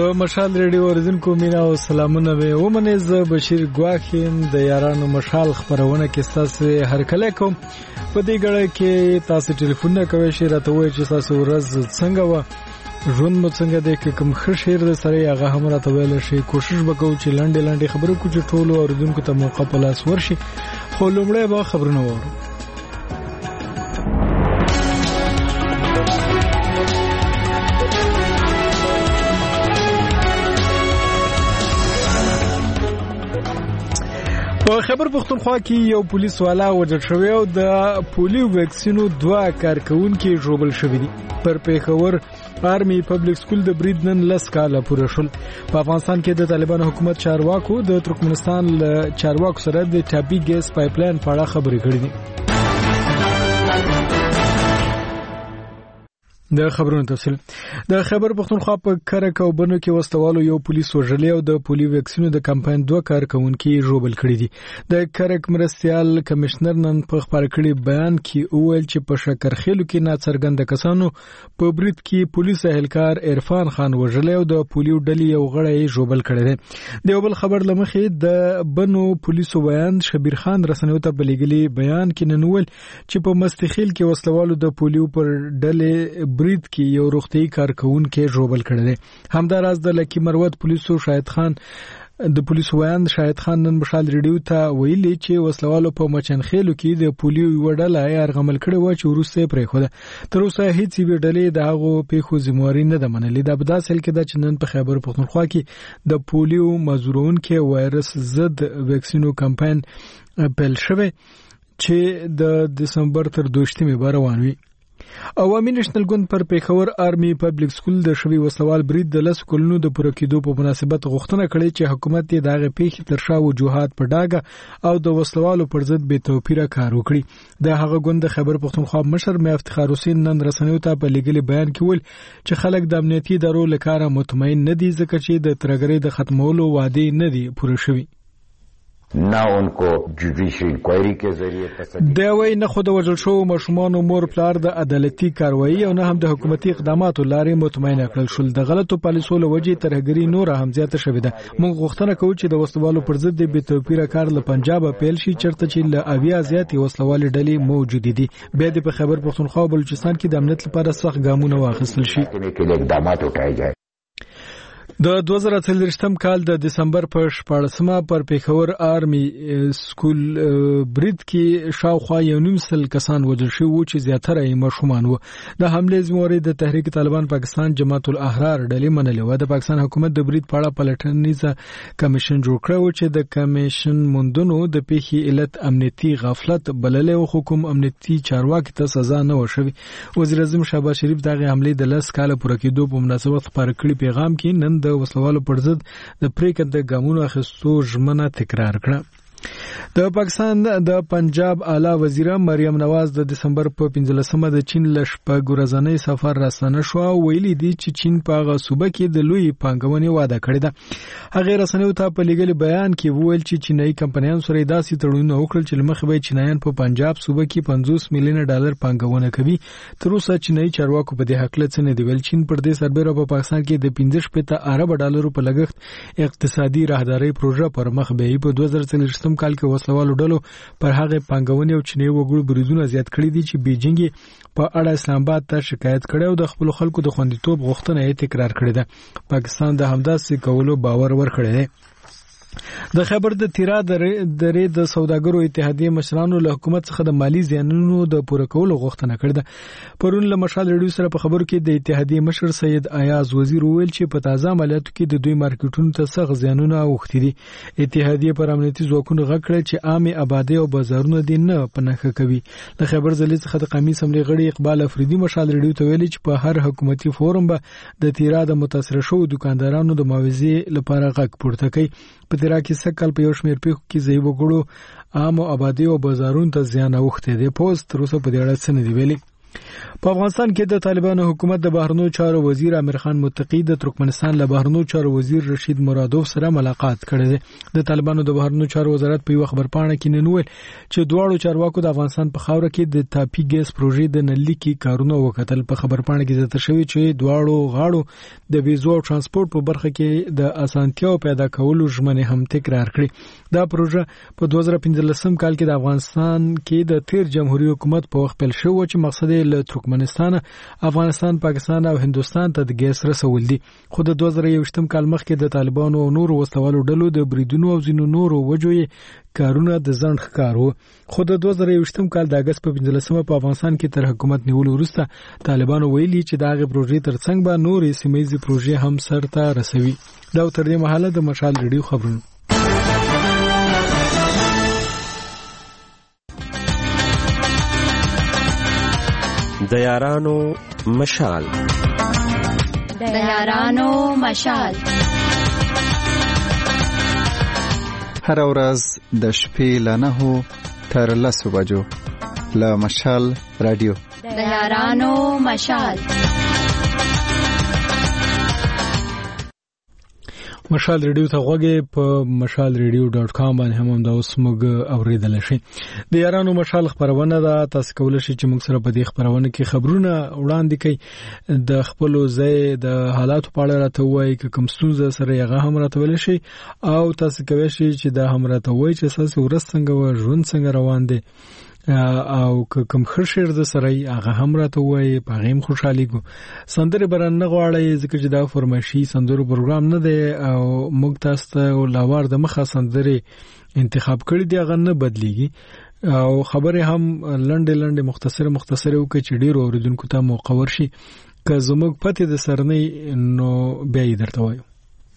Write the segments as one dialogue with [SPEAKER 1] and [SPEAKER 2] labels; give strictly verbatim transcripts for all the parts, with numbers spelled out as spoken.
[SPEAKER 1] د مشال ریډیو اوریدونکو مینا او سلامونه به ومنه. ز بشیر ګواخیم د یارانو مشال خبرونه کې تاسو هر کله کوم په دې غړې کې تاسو ټلیفون نه کوئ شي راته وایي چې تاسو ورځ څنګه و ژوند مو څنګه دی کې کوم ښه شعر د سره هغه هم راته ویل شي. کوشش وکړو چې لاندې لاندې خبرو کو چې ټولو اوریدونکو ته موقع په لاس ورشي. خو لومړی به خبرونه وورو. په خیبر پختونخوا کې یو پولیس والا وژل شوی او د پولیو ویکسینو دوه کارکونکي ژوبل شوی دي. پر پیښور آرمی پبلک سکول د برید نن لس کاله پوره شول. په افغانستان کې د طالبان حکومت چارواکو د ترکمنستان له چارواکو سره د ټاپي ګیس پایپلاین په اړه خبرې کړې دي. د خبرونو تفصیل. د خیبر پختونخوا په کرک او بنو کې وسلوالو یو پولیس وژلی او د پولیو ویکسینو د کمپاین دوه کارکونکي ژوبل کړي دي. د کرک مرستيال کمشنر نن په خبر کړي بیان کې وویل چې په شکرخېلو کې ناڅرګند کسانو په برید کې پولیس اهلکار عرفان خان وژلی او د پولیو ډلې یو غړی ژوبل کړي دي. د یو بل خبر لمخې د بنو پولیسو بیان شبیر خان رسنیو ته بلګلی بیان کې ننول چې په مستخیل کې وسلوالو د پولیو پر ډلې برید کې یو روغتي کارکونکي ژوبل کړي دي. همداراز د لکی مروت پولیسو شاهد خان د پولیسو ویان شاهد خان نن مشال ریډیو ته ویلي چې وسلوالو په مچنخېلو کې د پولیو وډله یارغمل کړي و چې ورسته پرې خو ده. تر اوسه هیڅ وی ډلې د هغه پیښو ذمہواری نه ده منلې. د بداسل کې د چنن په خیبر پختونخوا کې د پولیو مزورون کې وایرس ضد ویکسینو کمپاین پیل شوی چې د دسمبر تر دوشتمې به روان وي. عوامي نېشنل ګوند پر پیښور آرمی پبلک سکول د شوی وسوال برید د لس کلونو د پوره کېدو په مناسبت غوښتنه کړې چې حکومت یې دغه پیښې تر شا وجوهات په ډاګه او د وسلوالو پر ضد بې توپیره کار وکړي. د هغه ګوند د خیبر پختونخوا مشر مې افتخار حسین نن رسنیو ته په لګلي بیان کې ویل چې خلک د امنیتي ادارو لپاره مطمئن نه دي ځکه چې د ترګرۍ د ختمولو وعده نه دي پوره شوی.
[SPEAKER 2] نه انکو جوډیشل انکوایری کې ذریعہ تصدیق
[SPEAKER 1] دا وای نه خود وژل شو مشمون مور پلار د عدالتي کاروایی او نه هم د حکومتي اقداماتو لارې مطمئن کړل شول. د غلطو پالیسو له وجې ترهګری نور هم زیاته شوې ده. موږ غوښتنه کوو چې د وسلوالو پر ضد د بې توپیره کار له پنجاب پیل شي چرته چې له اویا زیاتې وسلوالې ډلې موجود دي. بیا د خیبر پختونخوا او بلوچستان کې د امنیت لپاره سخت ګامونه واخیستل شي.
[SPEAKER 2] اقدامات وکړای جای.
[SPEAKER 1] د دوه زره څلوېښتم کال د دسمبر په شپاړسمه پر پیښور آرمی سکول برید کې شاوخوا یو نیم سل کسان وژل شوي وو چې زیاتره یې ماشومان وو. د حملې ذمہواری د تحریک طالبان پاکستان جماعت الاحرار ډلې منلې وه. د پاکستان حکومت د برید په اړه پلټنیزه کمیشن جوړ کړی و چې د کمیشن موندنو د پیښې علت امنیتي غفلت بللې و خو کوم امنیتي چارواکي ته سزا نه و شوې. وزیر اعظم شهباز شریف دغه حملې د لس کاله پوره کېدو په مناسبت خبر کړي پیغام کې نن د وسلوالو پر ضد د پریکړې د ګامونو اخیستو ژمنه تکرار کړه. د پاکستان د پنجاب اعلی وزیر مریم نواز د دسمبر په پنځلسمه د چین له شپږ ورځنی سفر راستنه شو او ویلي دي چې چین په هغه صوبه کې د لوی پانګونې وعده کړې ده. هغه رسنیو ته په لګلي بیان کې وویل چې چینایي کمپنیانو سره داسې تړونونه وکړل چې لمخې به چینایان په پنجاب صوبه کې پنځوس میلیونه ډالر پانګونه کوي. تر اوسه چینایي چارواکو په دې حق څه نه دی ویل. چین پر دې سربېره په پاکستان کې د پنځه شپېته ارب ډالرو په لګښت اقتصادي راهداري پروژه پر مخ بیايي. په دوه زره څلوېښتم کال کې وسلوالو ډلو پر هغه پانګونې او چینی وګړو بریدونه زیات کړي دي چې بیجینګ په اړه اسلام آباد ته شکایت کړي او د خپل خلکو د خوندیتوب غوښتنه یې تکرار کړې ده. پاکستان د همداسې کولو باور ورکړی دی. د خبر د تیرا درې د سوداګرو اتحادیه مشرانو له حکومت څخه د مالی زیانونو د پوره کولو غوښتنه کړې ده. پرون له مشال ریډیو سره په خبرو کې د اتحادیه مشر سید ایاز وزیر وویل چې په تازه عملیاتو کې د دوی مارکیټونو ته سخت زیانونه اوښتي دي. اتحادیه پر امنیتي ځواکونو غږ کړی چې عامه آبادی او بازارونه دې نه په نښه کوي. له خبر ځلې څخه د قومي اسمبلی غړي اقبال افریدي مشال ریډیو ته ویلي چې په هر حکومتي فورم به د تیرا د متاثر شوو دکاندارانو د معاوضې لپاره غږ پورته کوي. په تیرا کې سکل په یو شمېر پیښو کې ځای وګړو عام آبادی او بازارونو ته زیان اوښتی دی. پوسټ تر اوسه په دې اړه څه نه دی ویلي. په افغانستان کې د طالبانو حکومت د بهرنیو چارو وزیر امیر خان متقی د ترکمنستان له بهرنیو چارو وزیر رشید مرادوف سره ملاقات کړی دی. د طالبانو د بهرنیو چارو وزارت په یو خبرپاڼه کې نن ویل چې دواړو چارواکو د افغانستان په خاوره کې د تاپی ګیس پروژې د نلیکي کارونه وکړل. په خبرپاڼه کې ذکر شوی چې دواړو غاړو د ویزو او ترانسپورت په برخه کې د اسانتیاو پیدا کولو ژمنې هم تکرار کړې. دا پروژه په دوه زره پنځلسم کال کې د افغانستان کې د تیر جمهوریت حکومت په وخت پیل شو چې مقصد یې له ترکمنستان، افغانستان، پاکستان او هندوستان ته د ګیس رسول دي. خو د دوه زره یوویشتم کال مخکې د طالبانو او نورو وسلوالو ډلو د بریدونو او ځینو نورو وجوې کارونه د ځنډ ښکار وو. خو د دوه زره یوویشتم کال د اگست په پنځلسمه په افغانستان کې تر حکومت نیولو وروسته طالبانو ویلي چې دا غي پروژې ترڅنګ به نورې سیمه‌ییزې پروژې هم سرته رسوي. دا تر دې مهاله د مشال ریډیو خبرونه.
[SPEAKER 3] د یارانو مشال
[SPEAKER 4] د یارانو مشال
[SPEAKER 5] هر ورځ د شپې له نهو تر لسو بجو له مشال رادیو
[SPEAKER 4] د یارانو مشال.
[SPEAKER 1] مشال ریډیو ته غوږی په مشال ریډیو ډاټ کام باندې هم دا اوس موږ اوریدل شي. د یارانو مشال خبرونه ده، تاسو کولای شئ چې موږ سره په دې خبرونه کې خبرونه وړاندې کړئ، د خپل ځای د حالاتو په اړه راته وایي، که کوم ستونزه سره یې هغه هم راته ویل شي، او تاسو کولی شئ چې دا هم راته وایي چې تاسو ورځ څنګه و، ژوند څنګه روان دی، او که کوم ښه شعر د سره هغه هم راته وایي، په هغه هم خوشحالي کو. سندرې به رانه غواړئ ځکه چې دا فرمایشي سندرو پروګرام نه دی او موږ تاسو ته لوار د مخه سندرې انتخاب کړي دي، هغه نه بدلیږي. او خبرې هم لنډې لنډې مختصره مختصره وکړي چې ډېرو اوریدونکو ته موقع ورشي. که زموږ پته د سرنۍ نو بیا یې درته وایو.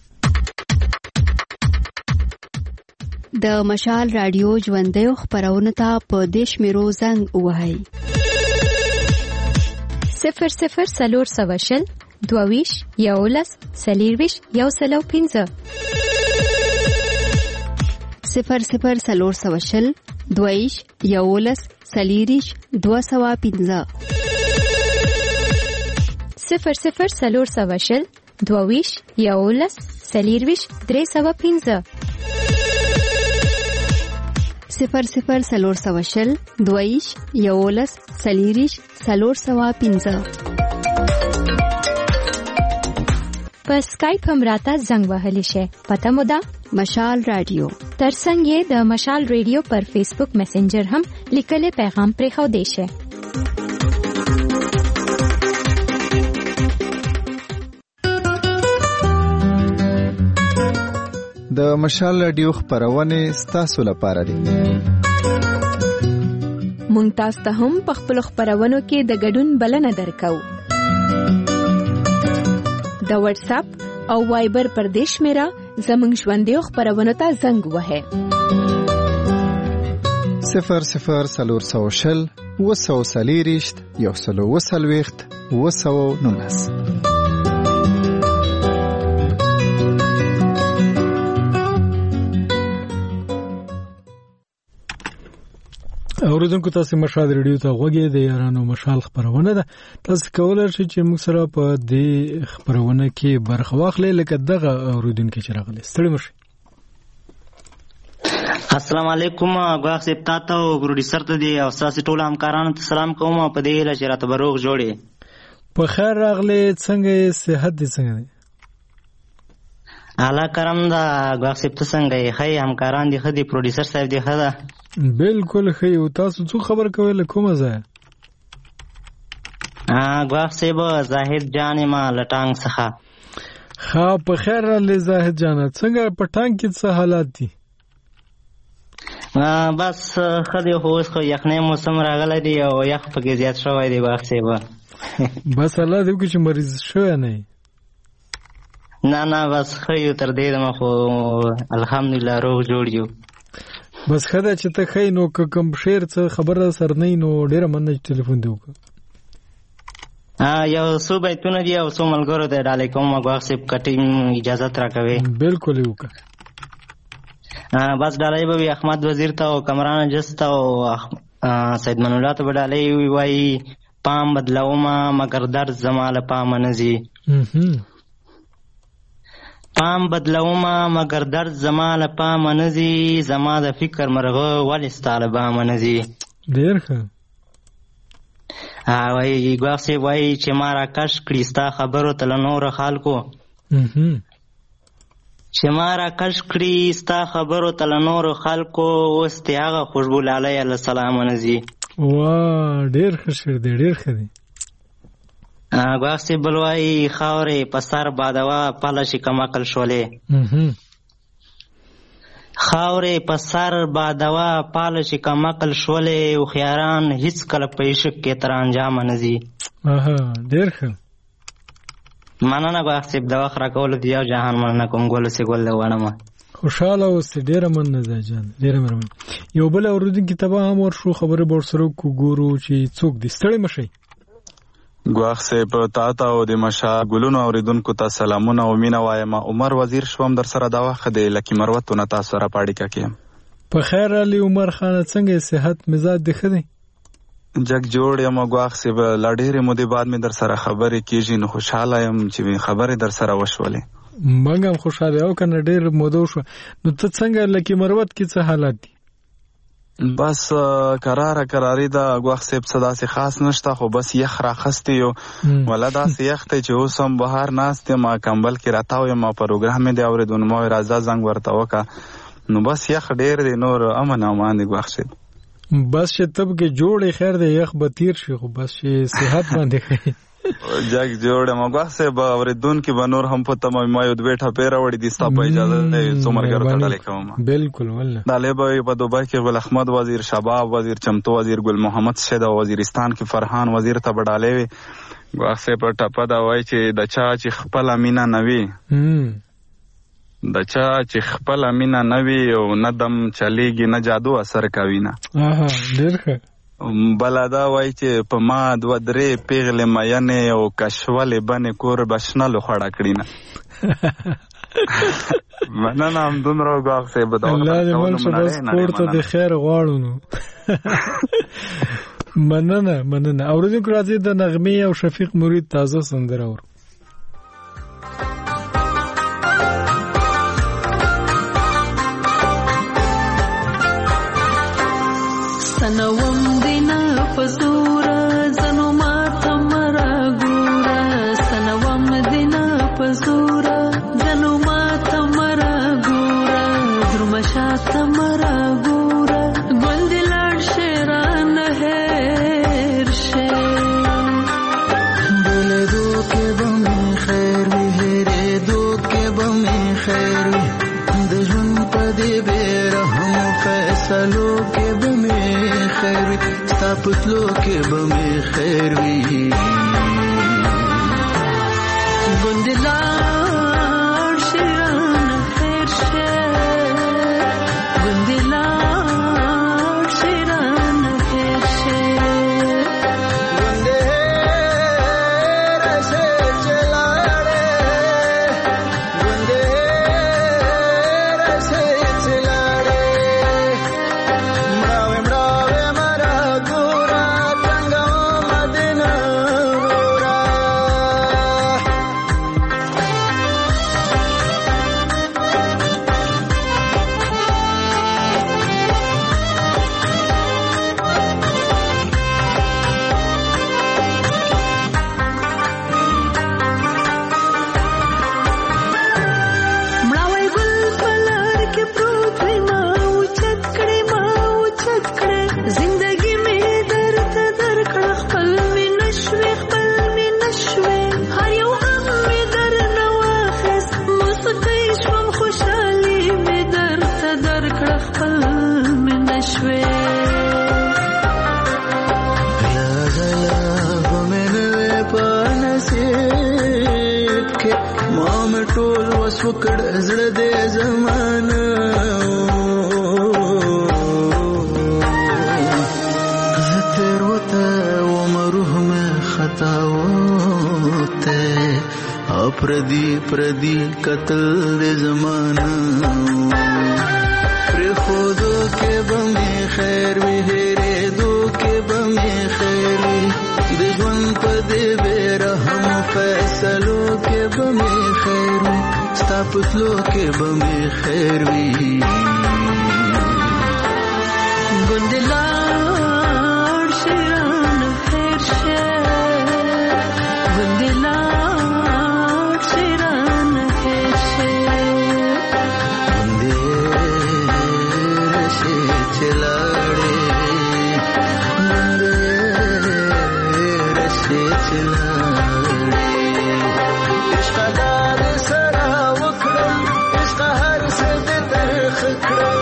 [SPEAKER 6] د مشال رادیو ژوندیو خبرونه ته په دیش میرو زنګ وهاي
[SPEAKER 7] صفر صفر سلور سواشل دوویش یولس سلیرویش یو سلو پینزه
[SPEAKER 6] صفر صفر سلور سواشل دوویش یولس سلیریش دو سوا پینزه
[SPEAKER 7] صفر صفر سلور سواشل دوویش یولس سلیرویش درې سوا پینزه
[SPEAKER 6] صفر صفر سلور سواشل دویش یولس سلیریش سلور سوا پینزه.
[SPEAKER 7] په سکایپ هم راته زنګ وهلی شي. پته مو ده
[SPEAKER 6] مشال رادیو.
[SPEAKER 7] ترڅنګ یې د مشال رادیو پر فیسبوک میسنجر هم لیکلي پیغام پرې خو دی شي.
[SPEAKER 5] د مشال رادیو خبرونه ستاسو لپاره دي.
[SPEAKER 8] مونږ تاسو ته هم په خپل خبرونو کې د ګډون بلنه درکو. د واتس اپ او وایبر پر دیش میرا زمونږ ژوندیو خبرونو ته زنګ وهه.
[SPEAKER 5] صفر صفر سلور سوشل وسو سلیریشت یو سلو وسلويخت وسو نونس.
[SPEAKER 1] اوریدونکو تاسو مشال ریډیو ته غوږی د یارانو مشال خبرونه ده. تاسو کولای شئ چې موږ سره په دې خبرونه کې برخه واخلئ لکه دغه اوریدونکو چې راغلي. ستړي مشئ.
[SPEAKER 9] السلام علیکم غواخ صاحب تاسو او پروډوسر ته دی او تاسو ټول همکارانو ته سلام کوم په دې لاره چې راته بروغ جوړي.
[SPEAKER 1] په خیر راغلي. څنګه صحت دې څنګه دی؟
[SPEAKER 9] الله کرم دا غواخ صاحب ته څنګه یې همکاران دي خدي پروډوسر صاحب دی خدا
[SPEAKER 1] بالکل خی او تاسو څو خبر کوي له کومه ځای؟
[SPEAKER 9] ا غواخ صاحب زاهد جان ما لټانګ څخه.
[SPEAKER 1] ها په خیر راغلی زاهد جان. څنګه په ټانګ کې څه حالات دي؟
[SPEAKER 9] بس خدي هوس خو یخنې موسم راغلی دی او یخ پکې زیات شوی دی غواخ صاحب.
[SPEAKER 1] بس الله دې وکړي چې مریض شوی نه.
[SPEAKER 9] نه نه بس خو تر دې دمه خو الحمدلله روغ جوړ یو.
[SPEAKER 1] بس خدا چې ته خې نو کوم شعر څه خبره سر نه نو ډیره مننه ټلیفون دی وکړه.
[SPEAKER 9] ا یو څو بیتونه دی او څو ملګرو ته ډالې کوم غواخ صاحب کټینګ اجازه ترا کوي.
[SPEAKER 1] بالکل وکړه.
[SPEAKER 9] ا بس ډالې به احمد وزیر ته او کمران جست او سید من الله ته ډالې وی پام بدلوما مگر درد زما له پامه نه ځي پام بدلوما مگر درد زما له پامه نه ځي زما د فکر مرغه ولې ستا له بامه نه ځي.
[SPEAKER 1] ډېر ښه.
[SPEAKER 9] وایي ګواښ صاحب وایي چې ما راکش کړي ستا خبرو ته له نورو خلکو چې ما راکش کړي ستا خبرو ته له نورو خلکو اوس دې هغه خوشبو لالی علیه السلام نه ځي.
[SPEAKER 1] وا ډېر ښه شعر دی ډېر ښه دی.
[SPEAKER 9] ګواښ صاحب بل وایي خاورې په سر بادوه پله شي کم عقل شولې خاورې په سر بادوه پاله شي کم عقل شولې هوښیاران هېڅکله په عشق کې تر انجامه نه ځي.
[SPEAKER 1] ډېر ښه.
[SPEAKER 9] مننه ګواښ صاحب د وخت راکولو د یو جهان مننه کوم ګل اوسې ګل د غواړم.
[SPEAKER 1] خوشحاله اوسې ډېره مننه ده جان ډېره مهرباني. یو بل اورېدونکي ته به هم ورشو خبرې به ورسره وګورو چې څوک دي. ستړی مه شئ.
[SPEAKER 10] ګواښ صاحب تا ته او د مشا ګلونو اورېدونکو ته سلامونه او مینه وایم. عمر وزیر شوم در سره دا وخت دی لکي مروتو نه تاسو سره په اړیکه کې یم. په
[SPEAKER 1] خیر علي عمر خانه څنګه صحت مزاج دې ښه دی؟
[SPEAKER 10] جګ جوړ یم ګواښ صاحب له ډېرې مودې بعد مې در سره خبرې کېږي نو خوشحاله یم چې خبرې در سره وشولې.
[SPEAKER 1] موږ هم خوشحاله یو کنه ډېر موده وشوه. نو ته څنګه لکي مروت کې څه حالات دي؟
[SPEAKER 10] بس قراره قراری دا ګواښ صاحب څه داسې خاص نشته خو بس یخ راخستی یو ولا داسې یخ دی چې اوس هم بهر ناست یم کمبل کې راتاو یم پروګرام مې دی اورېدو نو ما وایي راځه زنګ ورته وکړه نو بس یخ ډېر دی نور امن امان دی ګواښ صاحب.
[SPEAKER 1] بس چې تب کې جوړې خیر دی یخ به تیر شي خو بس چې صحت باندې ښه
[SPEAKER 10] جګ جوړ یم ګواښ صاحب اورېدونکي به نور هم په تمه ما یو دوې ټپې راوړي دي ستا په اجازه دی څو ملګرو ته ډالۍ کوم.
[SPEAKER 1] بالکل والله
[SPEAKER 10] ډالۍ به وي په دوبۍ کې ګل احمد وزیر شباب وزیر چمتو وزیر ګل محمد شید او وزیرستان کې فرحان وزیر ته به ډالۍ وي. ګواښ صاحب ټپه دا وایي چې د چا چې خپله مینه نه وي د چا چې خپله مینه نه وي او نه دم چلیږي نه جادو اثر کوي نه.
[SPEAKER 1] ډېر ښه.
[SPEAKER 10] بله دا وایي چې په ما دوه درې پیغلې مینې او کشولې بنې کور بشنلو خوړه کړي نه. مننه همدومره ګواښ صاحب
[SPEAKER 1] الله دې مل شه بس کور ته د خیر غواړو نو. مننه مننه. اورېدونکو راځي د نغمې او شفیق مرید تازه سندره اورو.
[SPEAKER 11] سنوم دینا پزورا زنو ماتا مرا گورا سنوم دینا پزورا زنو ماتا مرا گورا درمشاتا مرا گورا گندلار شیران هیر شیر بولے دو کے بمی خیر وی ہیرے دو کے بمی خیر وی دجن پدی بیرحم فیصلو کے خیر وی ستا پتلو کې به مې خیر وي ګندلار شیران خیر شیر ګندلار شیران خیر شیر ګندې رسې چلاړې ګندې رسې چلاړې مړاوې مړاوې وکړ زړه دې زمانه تیر وته عمره مې خطا وته اپردي پردي قتل دې زمانه پر خودو کې به مې خیر وي هېرې دو کې به مې خیر وي پتلو کې بمې خیر وي ګندلار شیران خیر شه ګندلار شیران خیر شه ګندې رشه چلاړې ګندې رشه چلاړې عشق دار سره وکړم عشق هر څه دې ترخ کړم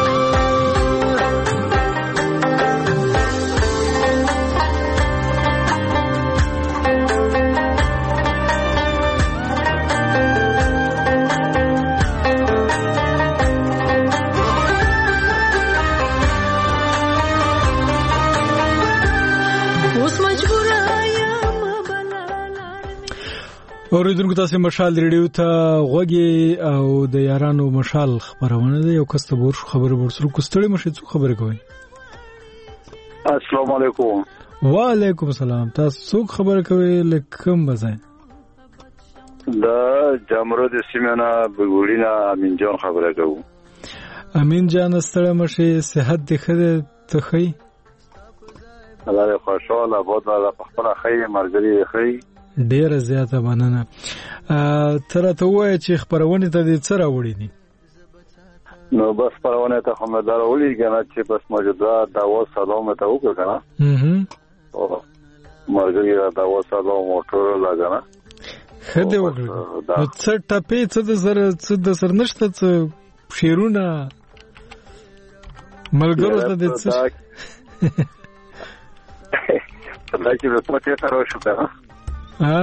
[SPEAKER 1] اوریدونکو تاسو مشال ریډیو ته غوږی او د یارانو مشال خبرونه ده یو کس ته ورشو خبره ورسره کوستړی مشه څو خبره کوي.
[SPEAKER 12] السلام علیکم.
[SPEAKER 1] وعلیکم السلام. تاسو څوک خبره کوي لکم بزای
[SPEAKER 12] د جامرو د سیمنا بګولینا امین جان خبره کوم.
[SPEAKER 1] امین جان ستړی مشه صحت دې خره ته خی
[SPEAKER 12] الله خوشاله بود الله په خپل خیر مرګري خیر
[SPEAKER 1] ډیره زیاته مننه. تر ته وای چې خبرونه ته دې څه راوړي دي؟
[SPEAKER 12] نو بس خبرونه ته هم دا راوړي کنه چې بس موجوده دا و سلام ته وکړه کنه.
[SPEAKER 1] هم
[SPEAKER 12] او مرګي دا و سلام موټر لګنه
[SPEAKER 1] خدای وکړه. نو څه ټپې څه د سر څه د سر نشته څه شیرونه ملګرو ته دې څه
[SPEAKER 12] دا چې په پټه تر شو کنه.
[SPEAKER 1] ها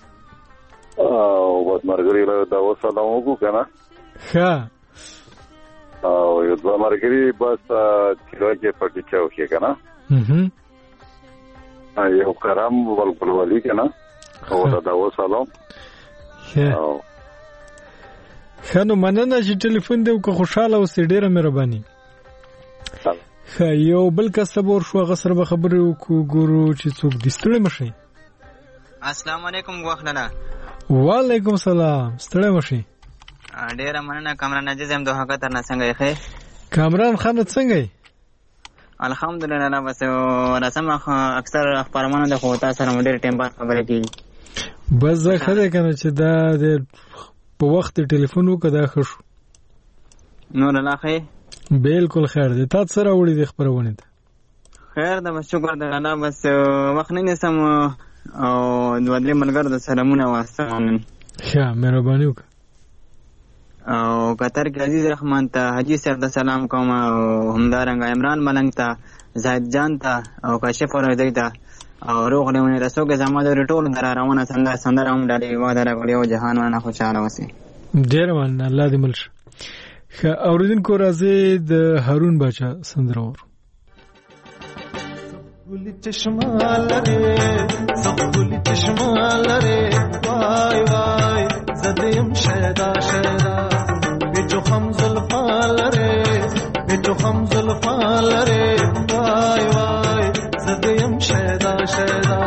[SPEAKER 12] او بس مرګري دا و سلام وکړه کنه.
[SPEAKER 1] ها
[SPEAKER 12] او یو د مرګري بس چې راځي پټه چاو کې کنه.
[SPEAKER 1] هم
[SPEAKER 12] یو کرام ولولي کنه او دا و سلام.
[SPEAKER 1] او خنو مننه چې ټلیفون دې وکړه خوشاله اوسې ډیره مهرباني. خا یو بل کس صبر شو غسر به خبرې وکړو ګورو چې څوک دستړی مشي.
[SPEAKER 13] السلام علیکم غوښنه.
[SPEAKER 1] وعلیکم السلام. ستړی مشي.
[SPEAKER 13] ډیره مننه کامران عزیز هم دوه کتر نه څنګه یې؟
[SPEAKER 1] کامران خان څنګه یې؟
[SPEAKER 13] الحمدلله نه بس رسم اکثر خبرونه د خو تاسو سره ډیر ټیم بعد خبرې کیږي.
[SPEAKER 1] بس زه خره کنه چې دا د په وخت ټلیفون وکړه خو شو.
[SPEAKER 13] نور الله خیر.
[SPEAKER 1] بالکل خیر دی. تاسو سره وړي د خبرونه ده.
[SPEAKER 13] خیر ده بس شکر ده الله بس وخت نه نسم او دوه درې ملګرو د سلامونه واسطه.
[SPEAKER 1] ښه مهرباني وکړه.
[SPEAKER 13] او قطر کې عزیز رحمان ته حاجی صاحب د سلام کوم او همدارنګ عمران ملنګ ته زاهد جان ته او کاشف ورزی ته او روغ لهونه رسوګه زموږ د ټول درارونه څنګه سندره هم ډالې واده راغلی او جهان ونه خوشاله وسی.
[SPEAKER 1] ډیر من الله دې ملشه. خ اوریدونکو راځي د هارون بچا سندره ور
[SPEAKER 11] ګل چشمه لره سب ګل چشمه لره وای وای زدیم شیدا شیدا بچو خم زلفا لره بچو خم زلفا لره وای وای زدیم شیدا شیدا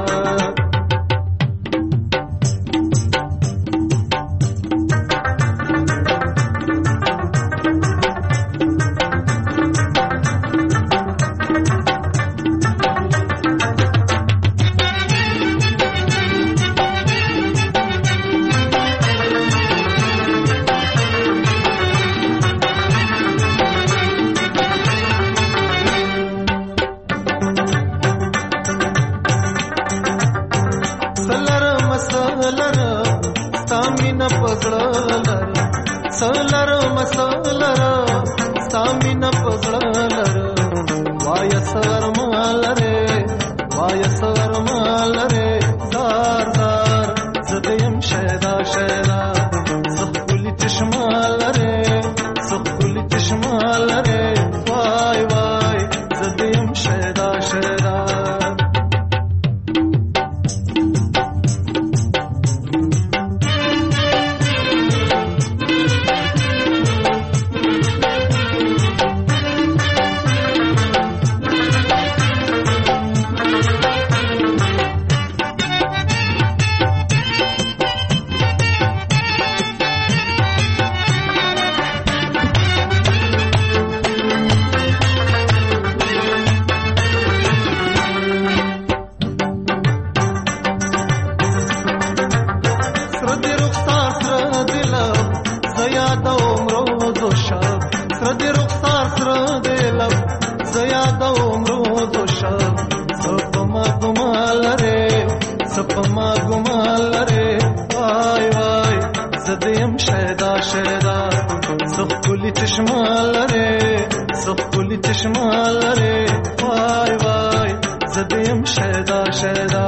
[SPEAKER 11] چشما لره سخولی چشما لره وای وای زدیم شیدا شیدا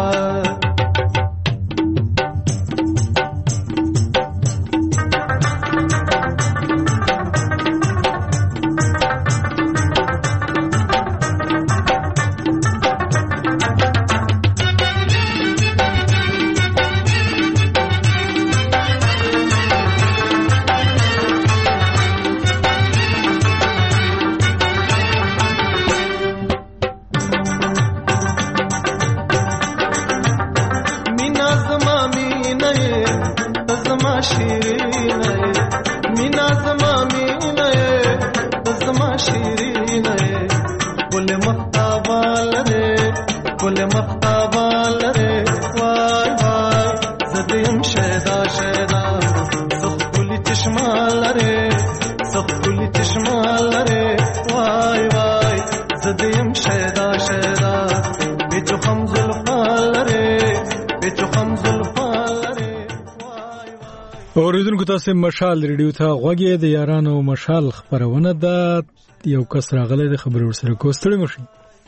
[SPEAKER 1] اوریدونکو تاسو مشال ریډیو ته غوږی د یارانو مشال خبرونه ده. یو کس راغلی د خبرو سره کوستړی مشي.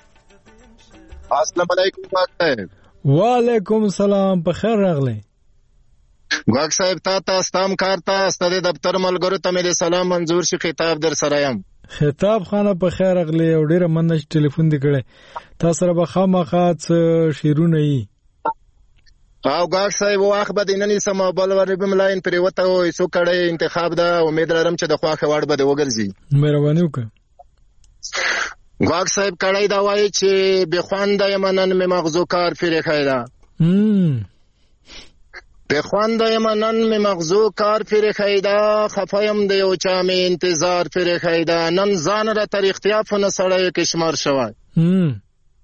[SPEAKER 14] السلام علیکم صاحب.
[SPEAKER 1] وعلیکم السلام، په خیر راغلی.
[SPEAKER 14] ګواګ صاحب تا ته ستام کار ته ستاسو دفتر ملګرو ته مې سلام منظور شي خطاب در سره یم.
[SPEAKER 1] خطاب خانه په خیر راغلی او ډیره مننه چې ټلیفون دې کړی. تاسو سره به خامخا شیرونه یې
[SPEAKER 14] او ګاګ صاحب واخ به دیننی سم بل ور به ملاین پر وته وې سو کړه انتخاب ده. امید لرم چې د خواخه وړ به وګرځي.
[SPEAKER 1] مهرباني وکړه.
[SPEAKER 14] ګاګ صاحب کړه دا وایي چې به خوانده یمنن می مغزو کار فری خیدا.
[SPEAKER 1] هم
[SPEAKER 14] به خوانده یمنن می مغزو کار فری خیدا. خفایم د یو چا می انتظار فری خیدا. نن ځان را تر اختیاف نه سړی کشمار شوی.
[SPEAKER 1] هم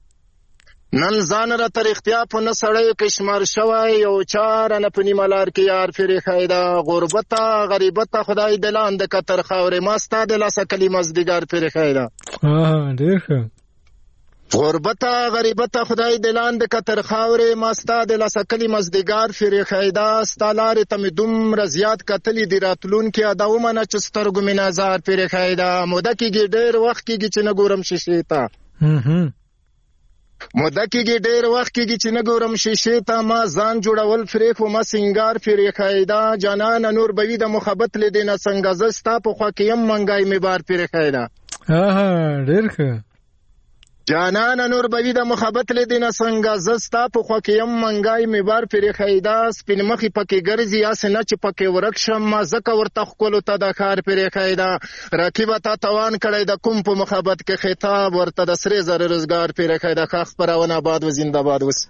[SPEAKER 14] نن ځان را تر اختیاف نه سړی کشمار شوی. یو چار نه پنی ملار کې یار فری خیدا. غربت غریبت خدای دلان د کتر خاورې ماستا د لاسه کلمه زدګار فری خیدا.
[SPEAKER 1] اه ډیر ښه.
[SPEAKER 14] غربت غریبت خدای دلان د کتر خاورې ماستا د لاسه کلمه زدګار فری خیدا. ستالار ته می دوم رضیات کتلی دی راتلون کې ادا ومنه چې سترګو می نظر فری خیدا. موده کې ډیر وخت کې چې نه ګورم شیشه تا.
[SPEAKER 1] هم
[SPEAKER 14] موده کېږي ډېر وخت کېږي چې نه ګورم شیشې ته. ما ځان جوړول فریښ ومه سینګار فری خیدا. جانانه نور به وي د محبت له دې نه څنګه زه ستا په خوا کې یم منګی مې بار فری خیدا.
[SPEAKER 1] آها ډېر ښه.
[SPEAKER 14] جانانه نور به وي د محبت له دې نه څنګه زه ستا په خوا کې یم منګی مې بار فری خیدا. سپین مخې پکې ګرځي هسې نه چې پکې ورک شم. ما ځکه ورته ښکلو ته د ښار فری خیدا. رقیبه تا توان کړی د کوم په محبت کې خطاب ورته د سرې زر روزګار فری خیدا. ښه خپرونه آباد و زنده باد اوسي.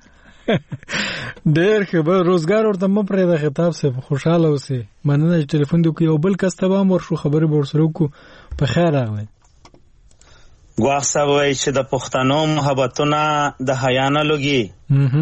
[SPEAKER 1] ډېر ښه. به روزګار ورته مه پرېږده خطاب صاحب، خوشحاله اوسې. مننه چې ټلیفون دې وکړو. یو بل کس ته به هم ورشو، خبرې به ورسره وکړو. په خیر راغلی.
[SPEAKER 9] ګواښ صاحب وایي چې د پښتنو محبتونه د حیا نه لوګي.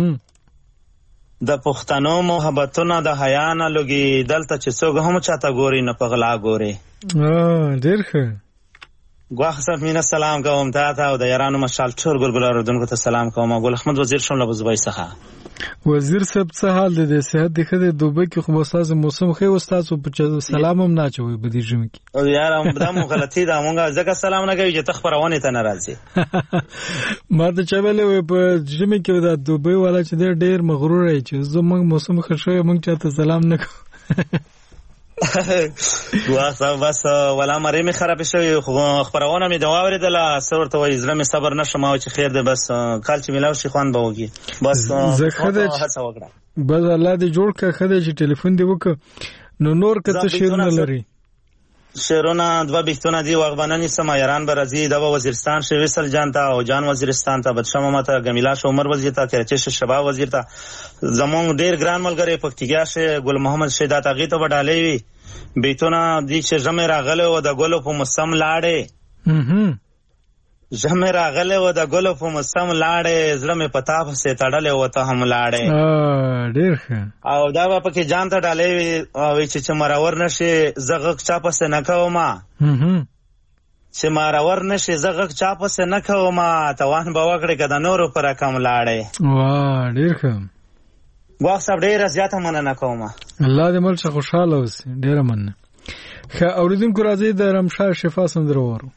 [SPEAKER 9] د پښتنو محبتونه د حیا نه لوګي. دلته چې څوک هم چاته ګوري نه په غلا ګوري.
[SPEAKER 1] ډېر ښه.
[SPEAKER 9] ګواښ صاحب مینه سلام کوم تا ته او د یارانو مشال ټول ګلګل اورېدونکو ته سلام کوم. ګل احمد وزیر شم له بزبۍ څخه.
[SPEAKER 1] وزیر صاحب څه حال دی؟ د صحت دی ښه دی؟ دوبۍ کې خو به ستاسو موسم ښه و، ستاسو په سلام هم نه اچوئ په دې ژمي کې.
[SPEAKER 9] یاره دا مو غلطي ده، مونږ ځکه سلام نه کوي چې ته خپرونې ته نه راځې.
[SPEAKER 1] ما ته چا ویلې وی په ژمي کې دا دوبۍ والا چې دی ډېر مغرور دی چې زموږ موسم ښه شوی موږ چاته سلام نه کوو.
[SPEAKER 9] ګواښ صاحب بس ولا مرې مې خرابې شوې، خو خپرونه مې د واورېدله. څه ورته وایي زړه مې صبر نه شم او چې خیر دی بس کال چې میلاو شي خوند به وکړي. بس هڅه وکړه.
[SPEAKER 1] بس الله دې جوړ کړه. ښه دی چې ټلیفون دې وکړه. نو نور که څه شعرونه لري؟
[SPEAKER 9] شعرونه دوه بیتونه دي. وخت به نه نیسم، یاران به راځي. دا به وزیرستان شي وصل جان ته او جان وزیرستان ته، بدشاه ماما ته، ګمیلا شه عمر وزیر ته، کراچۍ شه شباب وزیر ته، زمونږ ډېر ګران ملګری پکتیکا شه ګل محمد شهیدات هغې ته به ډالۍ وي. بیتونه دي چې ژمی راغلی و د ګلو په موسم لاړې. ژمی راغلی و د ګلو په موسم لاړې. زړه مې په تا پسې تړلی و ته هم لاړې.
[SPEAKER 1] ډېر ښه.
[SPEAKER 9] او دا به پکې جان ته ډالۍ وي چې چې مرور نه شي زه غږ چا پسې نه کومه. چې مرور نه شي زه غږ چا پسې نه کومه. توان به وکړې که د نورو په رقم لاړې.
[SPEAKER 1] وا ډېر ښه.
[SPEAKER 9] ګواښ صاحب ډېره زیاته مننه کومه.
[SPEAKER 1] الله دې مل شه خوشحاله اوسې. ډېره مننه. ښه اوریدونکو راځي د رمشا شفا سندره وورو.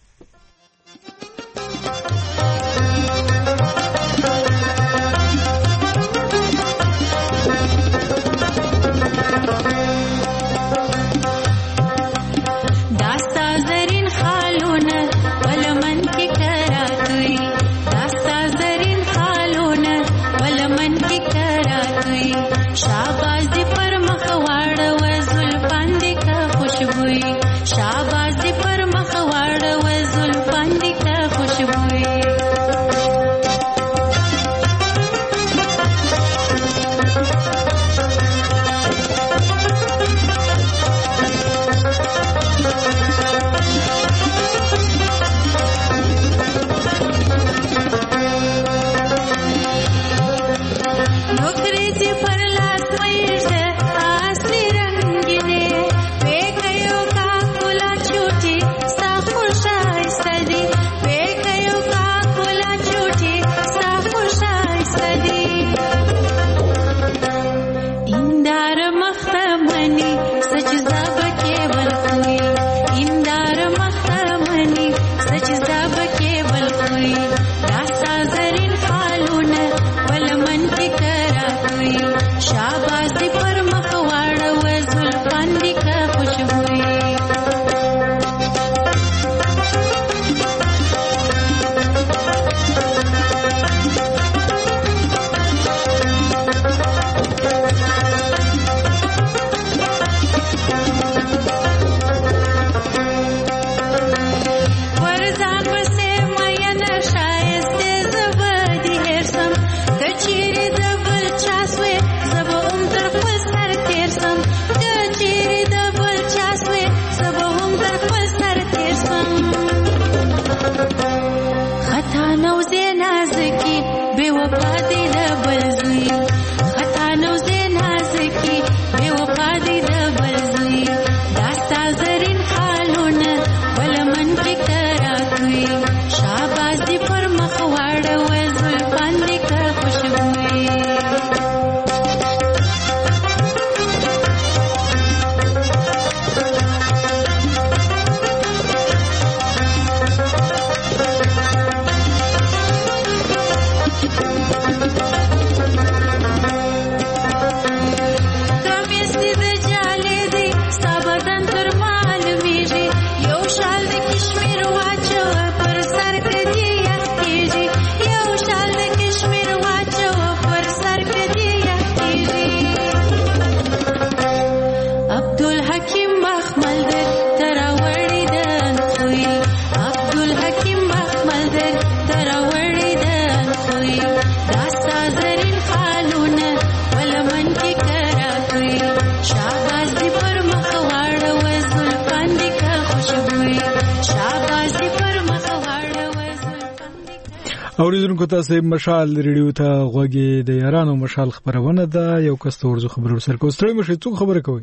[SPEAKER 1] اوریدونکو تاسو مشال ریډیو ته غوږی د یارانو مشال خبرونه ده. یو کس ته ورزو خبرو سره کوستړی مشه څوک خبره کوي؟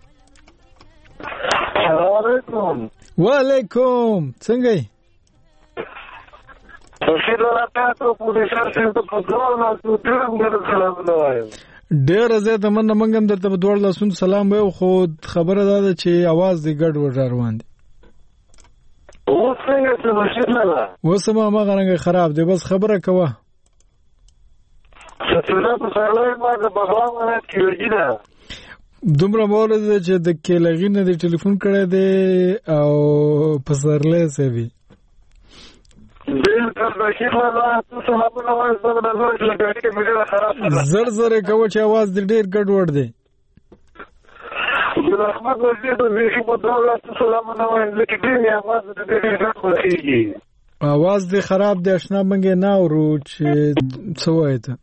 [SPEAKER 15] السلام علیکم.
[SPEAKER 1] وعلیکم. څنګه یې؟
[SPEAKER 15] بشیر راته په شهر کې ته په ځوان او ټول سلام وایم.
[SPEAKER 1] ډیر زیات مننه. منګم درته په دوړ لاسون سلام وایو. خو خبره ده چې आवाज دې ګډ وډ روان دي.
[SPEAKER 15] اوس څنګه څه بشیر لاله؟
[SPEAKER 1] اوس ما ما غرنګ خراب دی. بس خبره کوه.
[SPEAKER 15] څه په سره ما د بغلان نه کیږي ده.
[SPEAKER 1] دومره مورز چې د کېلغینه د ټلیفون کړه دی او په سرله سوي. زر زر کوه چې आवाज دې ډیر ګډ وډ دی.
[SPEAKER 15] احمد وزیر د ویښ په دوله سلام نه وایم لکه دې आवाज دې ډیر ګډ خوږي.
[SPEAKER 1] आवाज دې خراب دی آشنا منګه نه اورو چې څه وایي ته.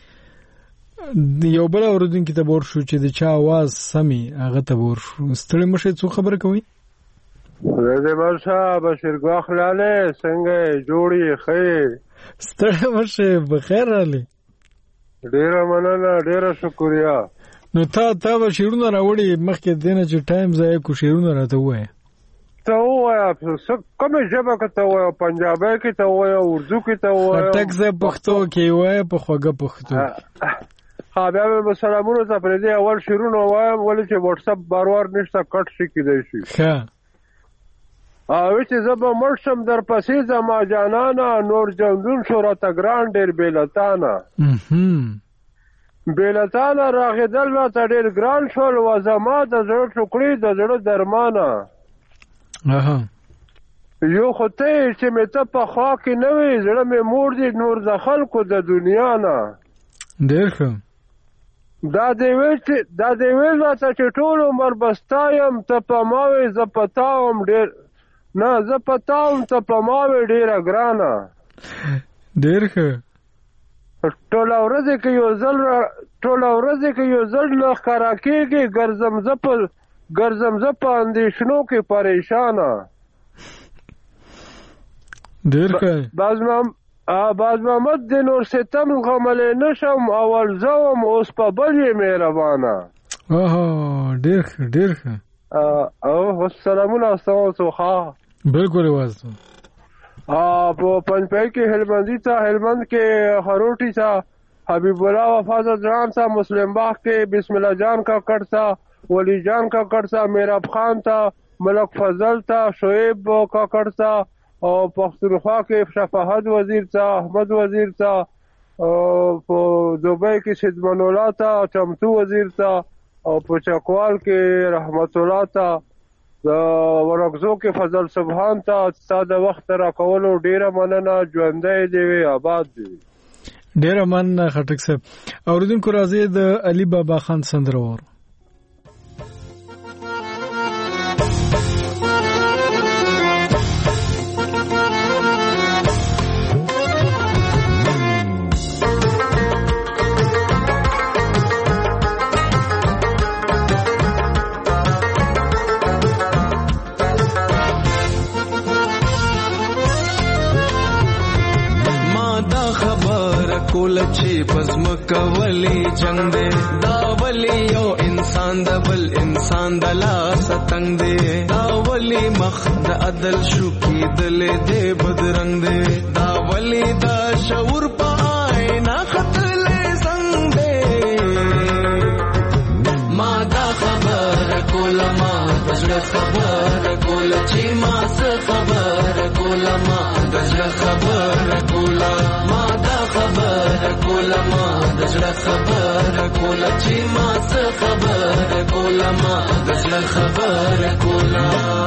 [SPEAKER 1] یو بل اوردونکو ته ور شو چې د چا आवाज سمي هغه ته ور شو. ستړي مشه څو خبره کوي؟
[SPEAKER 15] زه باشا بشیر غاخلاله څنګه جوړی خې؟
[SPEAKER 1] ستړي مشه بخیر علي.
[SPEAKER 15] ډیر مننه ډیر شکریا.
[SPEAKER 1] نو تا تا به شیرونه راوړي مخکې دینه چې ټایم ځای کو شیرونه راته وای.
[SPEAKER 15] ته وای څه کومه ژبه کې ته وای؟ پنجابي کې ته وای اردو کې ته وای؟
[SPEAKER 1] ټک زه پښتو کې وای په خوګه پښتو.
[SPEAKER 15] ها بیا به سلامونه ته پرې دی اول شیرونه وایم ولې چې واتس اپ بار بار نشته کټ شي کېدای شي.
[SPEAKER 1] ښه
[SPEAKER 15] او چې زه به مړ شم در پسې زما جانانه نور جندون شو راته ګران ډېر بېلتانه بېلتانه راغېدل راته ډېر ګران شول و زما د زړه ټوکړې د زړه درمانه یو خو ته یې چې مې ته په خوا کې نه وې زړه مې موړ دي نور د خلکو د دنیا نه
[SPEAKER 1] ډېر ښه
[SPEAKER 15] دا دې ویل چې دا دې ویل راته چې ټول عمر به ستا یم ته په ما وې زه په تا وم ډېر نه زه په تا وم ته په ما وې ډېره ګرانه
[SPEAKER 1] ډېر ښه
[SPEAKER 15] ټوله ورځې کې یو ځل ټوله ورځې کې یو ځل نه ښکاره کېږي ګرځم زه په ګرځم زه په اندېښنو کې پریشانه
[SPEAKER 1] ډېر ښه
[SPEAKER 15] باز باز محمد د نور ستم غملی نشم اول زه وم اوس په بل یې مهربانه
[SPEAKER 1] ډېر ښه ډېر ښه
[SPEAKER 15] او سلامونه ستاسو ښه
[SPEAKER 1] بالکل یې
[SPEAKER 15] په پنجپای کې هلمندي ته هلمند کې خروټي ته حبیب الله وفاظت جان ته مسلم باغ کې بسم الله جان کاکړ ته ولی جان کاکړ ته میراب خان ته ملک فضل ته شعیب کاکړ ته او پښتونخوا کې شفاهد وزیر ته احمد وزیر ته په دوبۍ کې سیدمن الله ته چمتو وزیر ته او په چکوال کې رحمت الله ته د ورغزو کې فضل سبحان ته ستا د وخت راکولو ډیره مننه ژوندی دی وي آباد دی
[SPEAKER 1] ډیره مننه خټک صاحب اوریدونکو راځي د علي بابا خان سندره وورو
[SPEAKER 16] چې پزم کولی جنگ دے دا ولی یو انسان د بل انسان د لاس تنگ دے دا ولی مخ د عدل شو کی دل دے بدرنگ دے دا ولی دا شعور پای نا خطل زنگ دے ما دا خبر کول ما دجل خبر کول چې ما څه خبر کول ما دجل خبر کول ما دا خبر کولا ما دجل خبر کولا چې ما څه خبر کولا ما دجل خبر کولا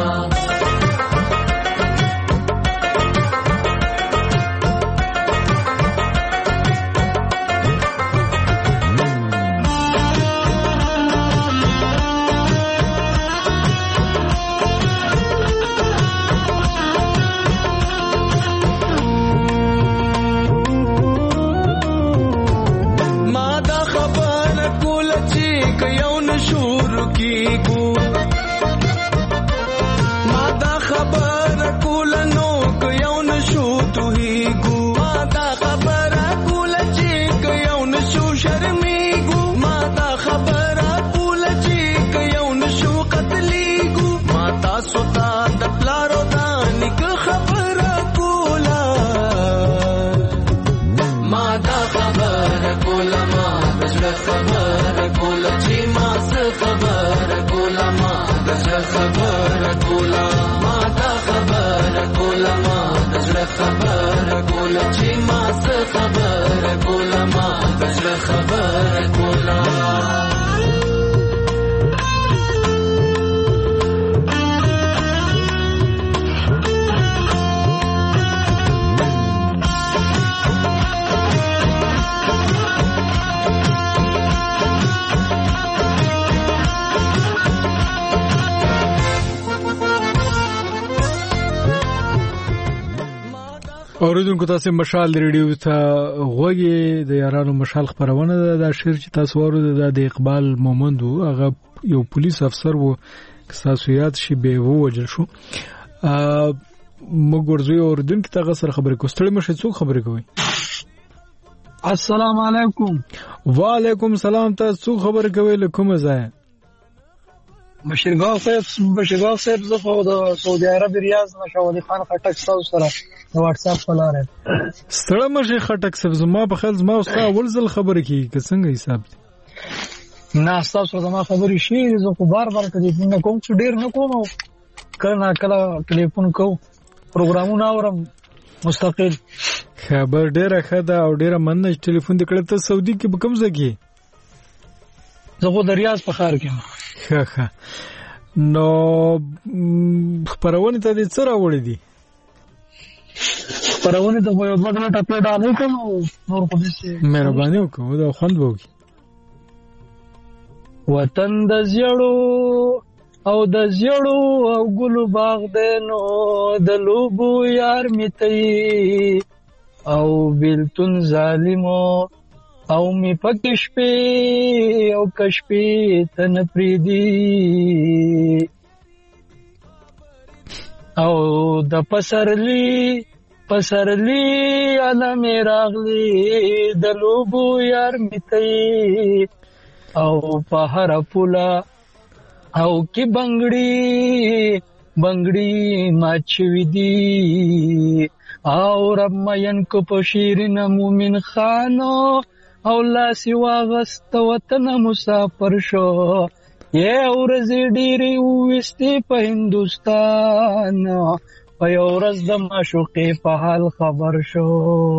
[SPEAKER 16] خبر کولا چې ما څه خبر کولا ما دجل خبر کولا
[SPEAKER 1] اوریدونکو تاسو مشال ریډیو ته غوږی د یارانو مشال خبرونه ده د شیر چې تاسو ورته د اقبال مومند هغه یو پولیس افسر وو تاسو یاد شي به ووجل شو موږ ورځو اوریدونکو ته غسر خبرې کوستړې مشه څوک خبرې کوي
[SPEAKER 17] السلام علیکم
[SPEAKER 1] وعلیکم السلام تاسو څوک خبرې کوي له کومه ځای
[SPEAKER 17] بشیرګاه صاحب بشیرګاه صاحب زه خو د سعودي عرب ریاض نشاودي خان خټک تاسو سره د واتس اپ فلاره
[SPEAKER 1] ستړه مشه خټک صاحب زما په خیال زما اوس اول ځل خبره کی که څنګه حساب دي
[SPEAKER 17] نه تاسو زما خبرې شي زه خو بار بار کړي نه کوم څه ډیر نه کوم کله کله ټلیفون کو پروګرامونه اورم مستقل.
[SPEAKER 1] خبر ډیره ښه ده او ډیره مننه چې ټلیفون دې کړی. ته سعودي کې په کوم ځای کې؟
[SPEAKER 17] زه خو د ریاض په ښار کې یم.
[SPEAKER 1] ښه ښه. نو خپرونې ته دې څه راوړی دي؟
[SPEAKER 17] خپرونې ته خو یو دوه ډله ټپې ډالۍ کړم او نور خو داسې
[SPEAKER 1] مهرباني وکړه دا خوند به وکړي.
[SPEAKER 17] وطن د زیړو او د زیړو او ګلو باغ دی نو د لوبو یار می تی او بیلتون ظالمو او می پکې شپې او کشپې تن پریدي او د پسرلی پسرلی انا می راغلی د لوبو یار می تی او په هر پولا او کی بنگړي بنگړي ماچوي دي او رب مین کو په شیرین مومن خانو او لاسی واغست وطن مسافر شو یې ورځې ډېرې وستې په هندوستان په یو ورځ د معشوقې په حال خبر شو.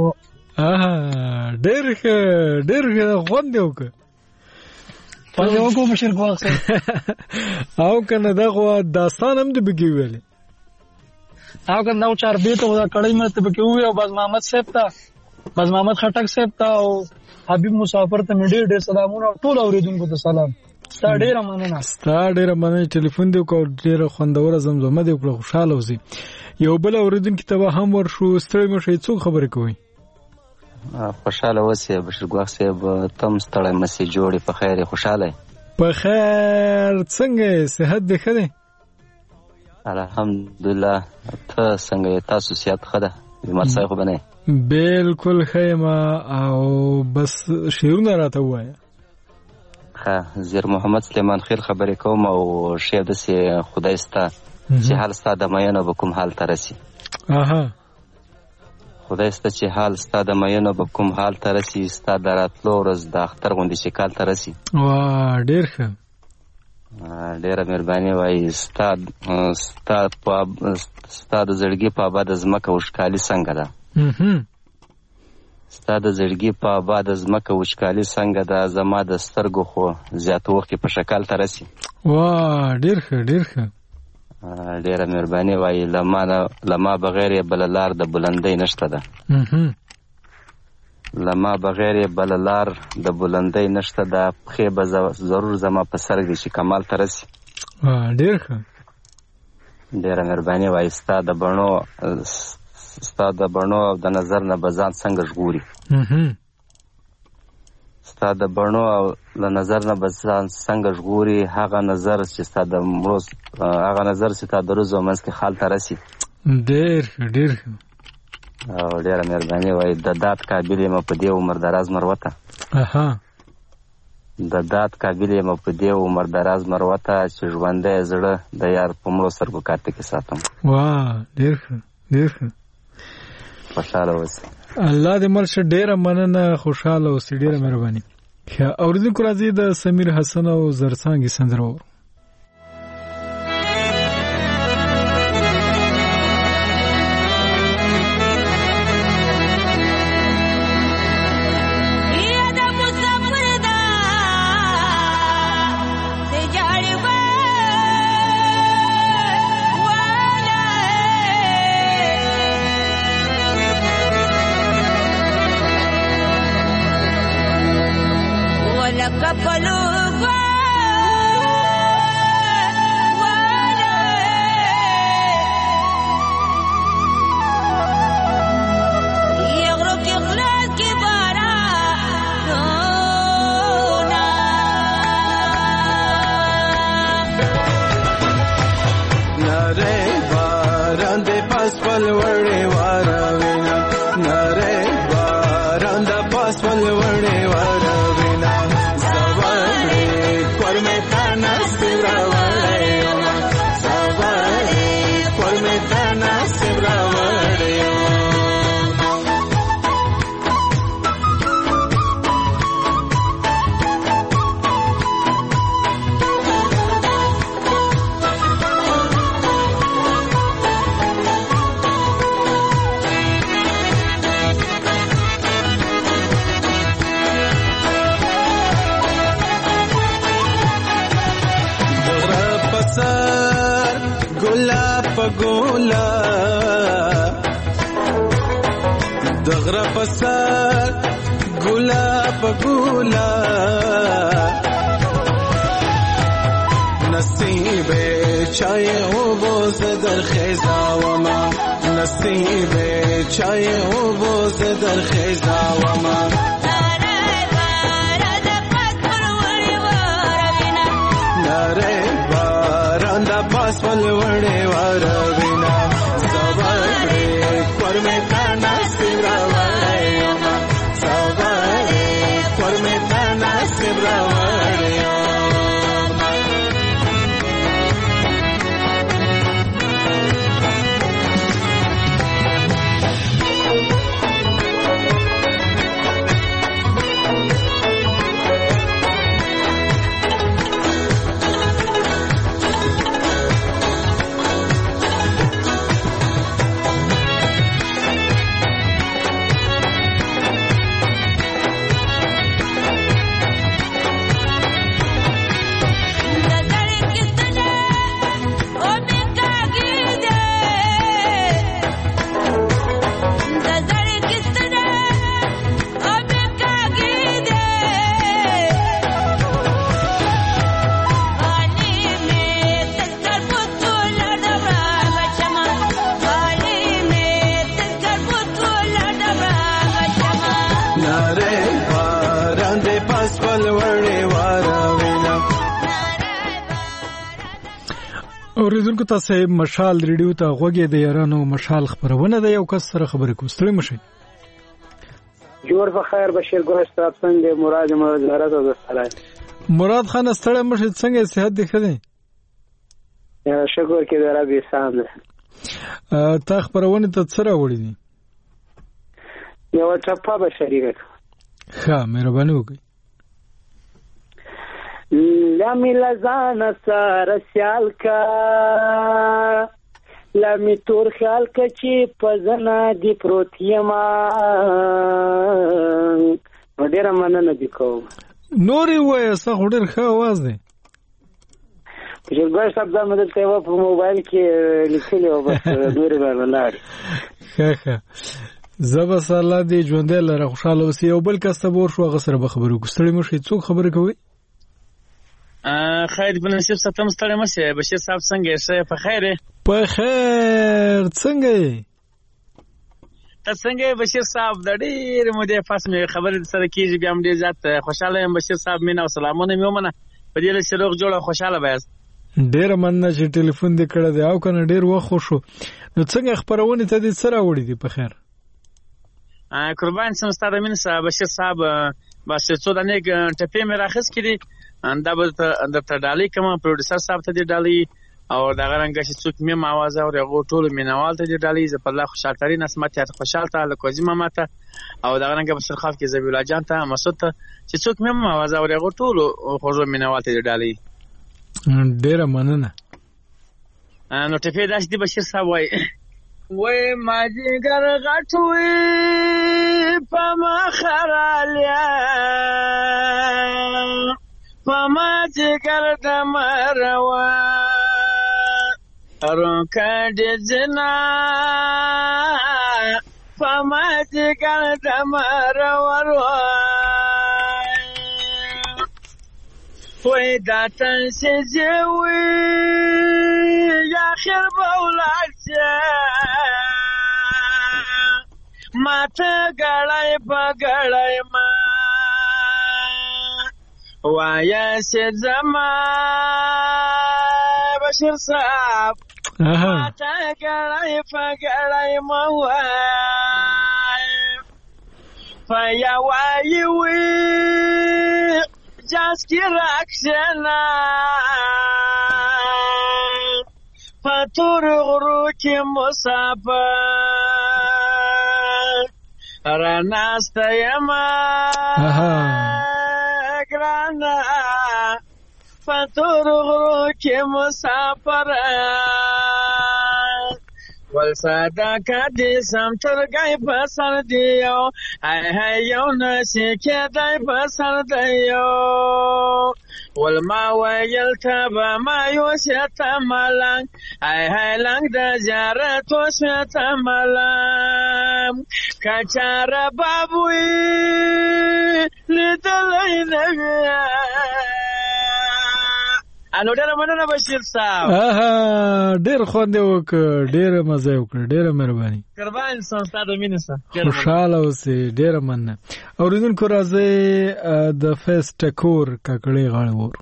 [SPEAKER 1] ډېر ښه ډېر ښه خوند یې وکړه.
[SPEAKER 17] پنځه وکړو بشیر ګواښ
[SPEAKER 1] او کنه دا خو داستان هم دې پکې ویلې
[SPEAKER 17] او کنه نو چار بیت او دا کړی مې ته پکې وی او باز محمد صاحب ته باز محمد خټک صاحب ته او حبیب مسافر ته مې ډېر ډېر سلامونه ټول اوریدونکو ته سلام. ستا ډېره مننه
[SPEAKER 1] ستا ډېره مننه ټلیفون دې وکړ ډېره خوندوره زمزمه دې وکړه خوشاله اوسې. یو بل اوریدونکي ته به هم ورشو ستړی مه شئ څوک خبرې کوئ؟
[SPEAKER 18] خوشاله اوسې بشیر ګواښ صاحب تم ستړی مسې جوړې په خیر خوشاله
[SPEAKER 1] په خیر څنګه صحت دې ښه دی؟
[SPEAKER 18] الحمدلله ته څنګه یې تاسو صحت ښه ده بیمار صاحب خو به نه یې؟
[SPEAKER 1] بالکل ښه یم او بس شعرونه راته ووایه.
[SPEAKER 18] ښه زیر محمد سلیمان خیل خبرې کوم او شعر داسې خدای ستا چې حال ستا د مینو به کوم حال ته رسي.
[SPEAKER 1] اها
[SPEAKER 18] خدای ستا چې حال ستا د مینو به کوم حال ته رسي ستا د راتلو ورځ د اختر غوندې چې کال ته رسي.
[SPEAKER 1] وا ډېر ښه
[SPEAKER 18] ډېره مهرباني وایي. ستا ستا ستا د زړګي په آباده ځمکه وچکالي څنګه ده؟ ستا د زړګي په آباده ځمکه وچکالي څنګه ده؟ زما د سترګو خو زیاتو وخت په شکل ته رسي.
[SPEAKER 1] وا ډېر ښه ډېر ښه
[SPEAKER 18] ډېره مهرباني وایي. له ما بغیر یې بله لار د بلندۍ نشته ده. له ما بغیر یې بله لار د بلندۍ نشته ده. پښې به ضرور زما په سر دي چې کمال ته رسي.
[SPEAKER 1] ډېر ښه
[SPEAKER 18] ډېره مهرباني وایي. ستا د بڼو ستا د بڼو او د نظر نه به ځان څنګه ژغوري؟ ستا د بڼو او له نظر نه به ځان څنګه ژغوري؟ هغه نظر چې ستا د مړو هغه نظر چې ستا د روزو منځ کې خال ته رسي.
[SPEAKER 1] ډېر ښه ډېر ښه
[SPEAKER 18] او ډېره مهرباني وایي. د داد قابل یم په دې عمر دراز مروته
[SPEAKER 1] اها
[SPEAKER 18] د داد قابل یم په دې عمر دراز مروته چې ژوندی زړه د یار په مړو سترګو کاته کې ساتم.
[SPEAKER 1] وا ډېر ښه ډېر ښه
[SPEAKER 18] خوشاله اوسې.
[SPEAKER 1] الله دې مل شه. ډېره مننه خوشاله اوسې ډېره مهرباني. اوریدونکو راځي د سمیر حسن او زرڅانګې سندره واورو.
[SPEAKER 16] دغره پسر ګولا په ګولا نصیب چای او بوز در خیزا وما نصیب چای او بوز در خیزا وما ناره باران دا پاس پل وڑے وارا وینا سوارے پر میں تانا سبرا وڑے وما سوارے پر میں تانا سبرا وڑے
[SPEAKER 1] اوریدونکو تاسو مشال ریډیو ته غوږی د یارانو مشال خبرونه ده یو کس سره خبرې کوستړی مشي
[SPEAKER 19] جوړ بخیر بشیر ګوش تاسو څنګه مراد مراد راته وسلای
[SPEAKER 1] مراد خان ستړی مشي څنګه صحت دی خدای
[SPEAKER 19] یا شکر کې درا به سام ده
[SPEAKER 1] تا خبرونه ته سره وړي دي
[SPEAKER 19] یو ټپه بشریره
[SPEAKER 1] ښه مهرباني وکړئ
[SPEAKER 19] لمی لزان سار سیال کا لمی تور خیال کا چی پزنا دی پروتیما ډیر مننه دی کوم
[SPEAKER 1] نوري وای څه هډر ښه आवाज دی
[SPEAKER 19] چې ګور صاحب دا مدد کوي په موبایل کې لیکلی او بس نوري ولر
[SPEAKER 1] ښه ښه زبر الله دی ژوند لره خوشاله اوسې او بل کس ته ور شو غسر به خبرو کوستړی مشي څوک خبره کوي
[SPEAKER 20] خیر په نصیب ستم ستړی مشه بشیر صاحب څنګه شه په خیر
[SPEAKER 1] په خیر څنګه
[SPEAKER 20] ته څنګه بشیر صاحب د ډیر مودې پس مې خبرې سره کیږي بیا هم ډیر زیات خوشاله یم بشیر صاحب مینه او سلامونه مې ومنه په دې لږ روغ جوړه خوشاله بیاست
[SPEAKER 1] ډیر مننه چې ټلیفون دې کړی دی او کنه ډیر وخت شو نو څنګه خبرونه ته دې سره وړي دي په خیر
[SPEAKER 20] قربان سم ستاره مين صاحب بشیر صاحب بس څو دنه ټپې مې راخص کړي انده به د ډالۍ کوم پروډوسر صاحب ته دې ډالۍ او دا غرانګه چې څوک مې आवाज او رغو ټول مینوال ته دې ډالۍ ز په الله خوشالتري نسمت ته خوشالته لکوزي ماما ته او دا غرانګه بشیر خاف کې زبیل جان ته مسعود ته چې څوک مې आवाज او رغو ټول خوږو مینوال ته دې ډالۍ
[SPEAKER 1] ډیر مننه
[SPEAKER 20] نو ټپې داش دې بشیر صاحب وای وای ما دې ګر غټوي پما خرالیا پما جگر دمروا روکا دی جنا پما جگر دمروا وی داتن سی جوی یا خیر بولاد جا ما تا گڑای پا گڑای ما وایا سید زما بشیر صاحب ما تا گڑای فگڑای موای فیا وای وی جاس کی راکشنا فتور غرو کی مسافر راناستا یما گرانا فتور غرو کی مسافر والسادا کدی سمتر گای پسر دیو ای های یو نسی که دای پسر دیو والما ویل تبا ما یوسیتا ملنگ ای های لنگ دا زیارتو سیتا ملنگ کچاره بابوی لیدلی نوی انو ډېره مننه بشیر صاحب.
[SPEAKER 1] ډېر خوند یې وکړ، ډېره مزه یې وکړه، ډېره مهرباني.
[SPEAKER 20] قربان سم ستا د مینې سره
[SPEAKER 1] خوشحاله اوسې، ډېره مننه. اورېدونکو راځئ د فیس ټکور کاکړۍ غاړه وورو.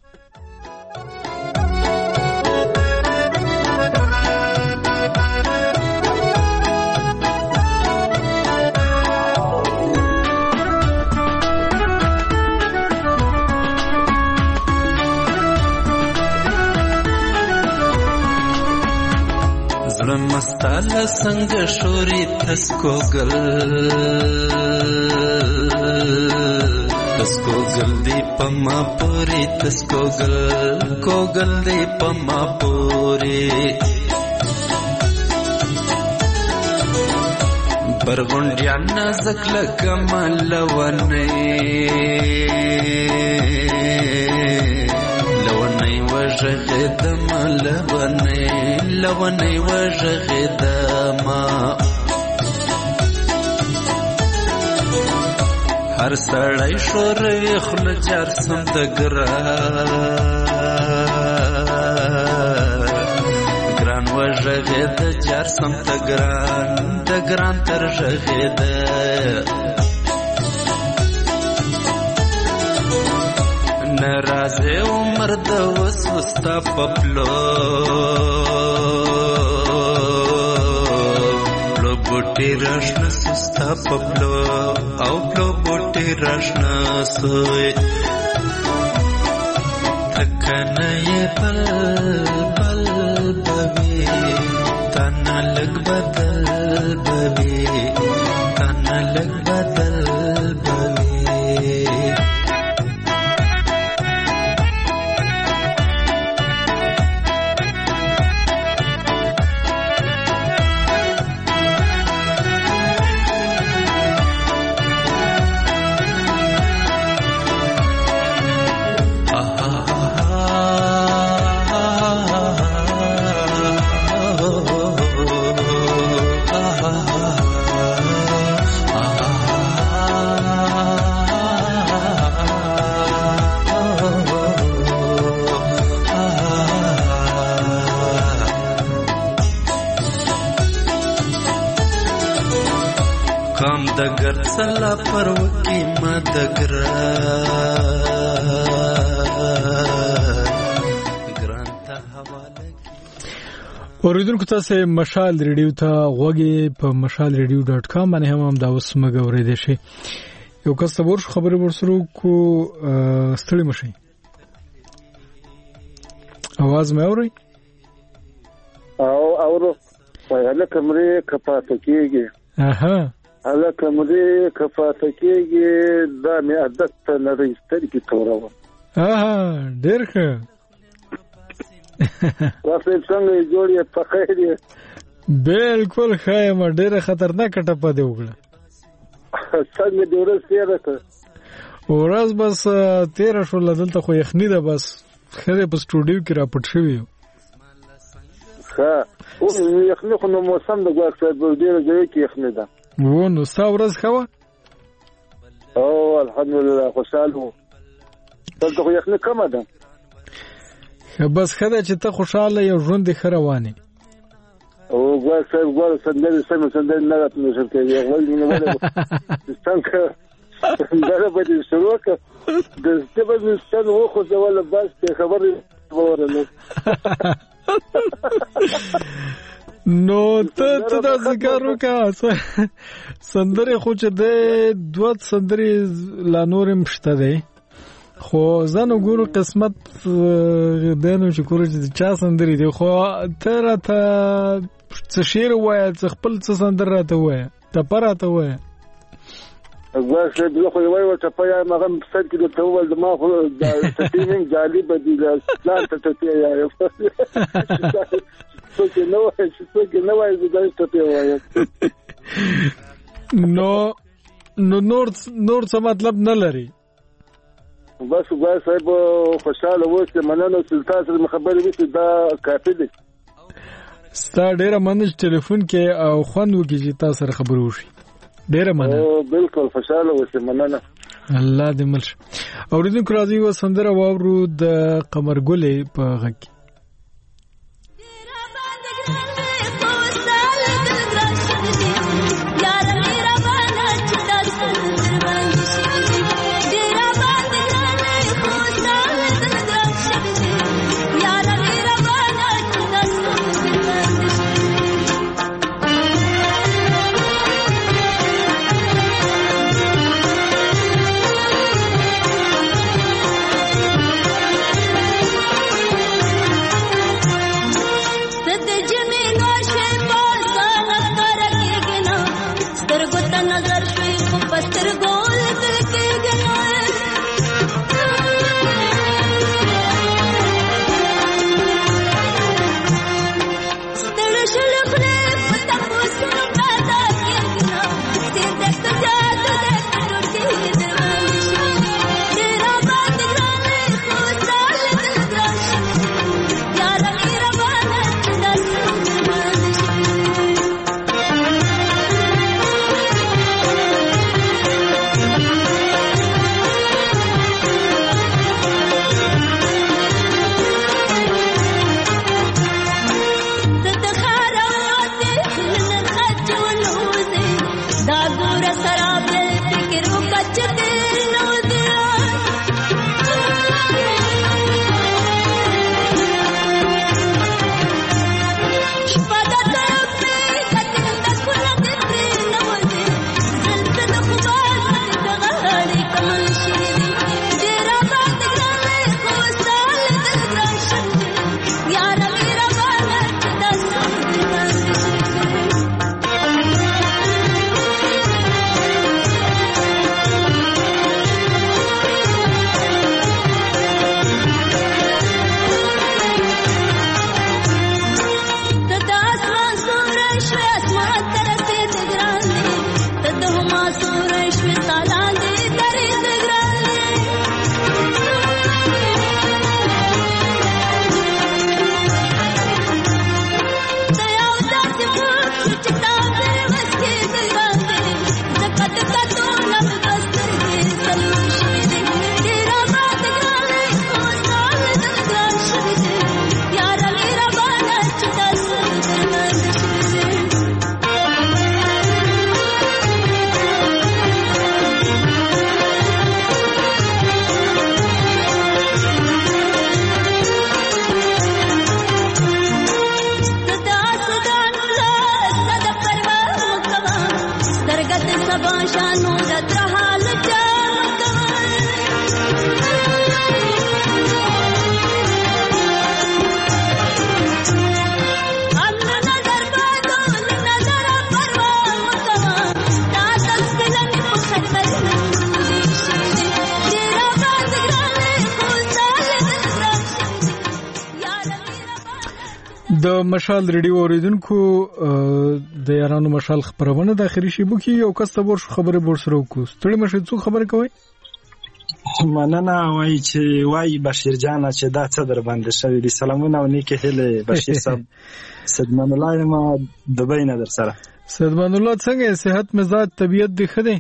[SPEAKER 16] مستاله څنګه شوري تسکوګل تسکوګل دی پما پوری تسکوګل کوګل دی پما پوری برغونډیا نازک لکمل ونه وژغدم لونی لونی وژغدم هر سړی شوروي خوله جار سم د ګران وژغد جار سم د ګران د ګران تر ژغد نرازه عمر د وسوستا پپلو پلو بوټي راشنه سستا پپلو او پلو بوټي راشنه سوی تکنه یې بل بل بوي تنه لګ بدل بوي تنه لګ بدل دگر سلا پروکی ما دگر
[SPEAKER 1] اوریدونکو تاسو مشال ریډیو ته غوږی په مشال ریډیو ډاټ کام باندې هم دا اوس مګ اورېدې شي. یو کس ته ورش خبرې ورسره کو ستړي مشي आवाज مې اوري
[SPEAKER 12] او اورو وایله کمرې کپاته کېږي.
[SPEAKER 1] اها
[SPEAKER 12] هله کمرې کپاته کېږي دا مې عادت ته نه رېستل کی تورو.
[SPEAKER 1] اها ډېر ښه
[SPEAKER 12] تاسو څنګه جوړې په خیر یې؟
[SPEAKER 1] بالکل خایم ډېره خطرناکه ټپه دی وکړه.
[SPEAKER 12] څنګه د ورځ تېره کړه؟
[SPEAKER 1] ورځ بس تېره شوله دلته خو یخني ده بس ښه دی په سټوډیو کې راپټ شوي یو.
[SPEAKER 12] ښه اوس یخني خو نو موسم د ګواښ صاحب ډېره ځایو کې یخني ده.
[SPEAKER 1] و نو ستا ورځ ښه وه؟
[SPEAKER 12] او الحمدلله خوشحال وو. دلته خو یخني کمه ده.
[SPEAKER 1] بس ښه ده چې ته خوشحاله یو ژوند دې ښه روان یې.
[SPEAKER 12] او ګواښ صاحب ګوره سندرې سمې سندرې نه راته نشل کوي. اول مې ولې څنګه سندره به دې شروع کړه د زه به مې ستن وخوځوله بس پې خبرې به ورنه
[SPEAKER 1] نو ته ته داسې کار وکړه سندرې خو چې دی دوه سندرې لا نور هم شته دی خو زه نو ګورو قسمت دی نو چې ګورو چې چا سندرې دي خو ته راته څه شعر ووایه څه خپل څه سندره راته ووایه ټپه راته ووایه.
[SPEAKER 12] بس زه خو یې وایي ټپه یم هغه په سر کې درته وویل زما خو ټپې هم جالبه دي پلان ته ټپې وایم څوک یې نه وایي چې څوک یې نه وایي زه داسې ټپې وایم.
[SPEAKER 1] نو نو نور نور څه مطلب نه لري.
[SPEAKER 12] بس بس صاحب خوشحاله اوسئ مننه چې تاسو سره خبرې وکړې دا کافي دی.
[SPEAKER 1] ستا ډیره مننه ټلیفون کې او خوند وکړي چې تاسو سره خبرې وشي. ډیره مننه.
[SPEAKER 12] او بالکل خوشاله اوسئ. مننه.
[SPEAKER 1] الله دې مل شي. اوریدونکو راځي و سندره واورو د قمرګلې په غږ کې. د مشال ریډیو اوریدونکو د یارانو مشال خبرونه د اخري شی بوکي یو کس ته ورشو خبره بور سره وکړو. ستړي مشه څو خبره کوي؟
[SPEAKER 21] مننه وای چې وای بشیر جان چې دا څه در باندې شوی دي. سلامونه او نیکه هله بشیر صاحب. سدمان الله ما دبی نه در سره.
[SPEAKER 1] سدمان الله څنګه صحت مزاج طبيعت دی خده؟